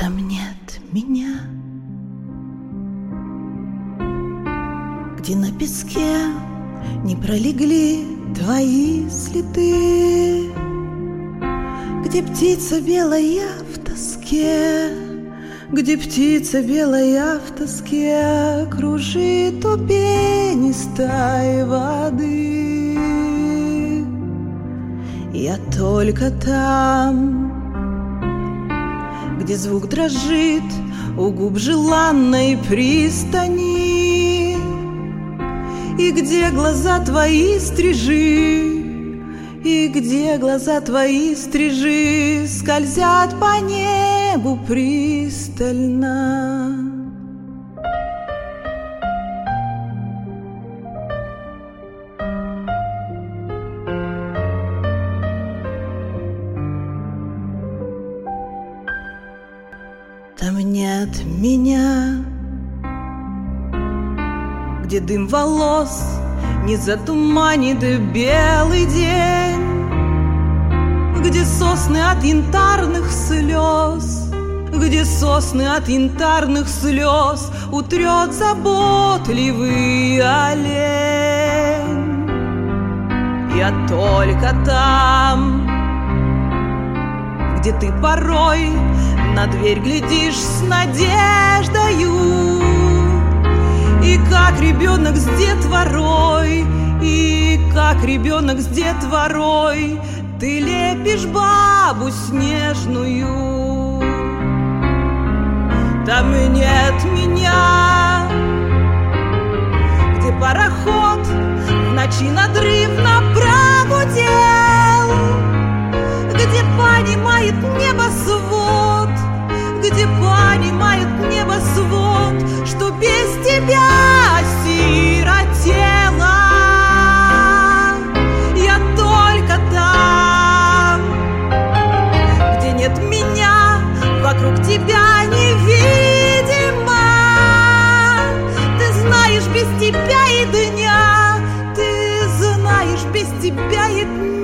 Там нет меня, где на песке не пролегли твои следы, где птица белая в тоске, где птица белая в тоске кружит у пенистой воды. Я только там, где звук дрожит у губ желанной пристани, и где глаза твои стрижи, и где глаза твои стрижи скользят по небу пристально. Там нет меня, где дым волос не затуманит белый день, где сосны от янтарных слез, где сосны от янтарных слез утрет заботливый олень. Я только там, где ты порой на дверь глядишь с надеждою, и как ребенок с детворой, и как ребенок с детворой ты лепишь бабу снежную. Там нет меня, где пароход в ночи надрывно прогудел, где понимает небосвод, где понимает небосвод, что без тебя осиротела. Я только там, где нет меня, вокруг тебя невидимо. Ты знаешь без тебя и дня, ты знаешь без тебя и дня.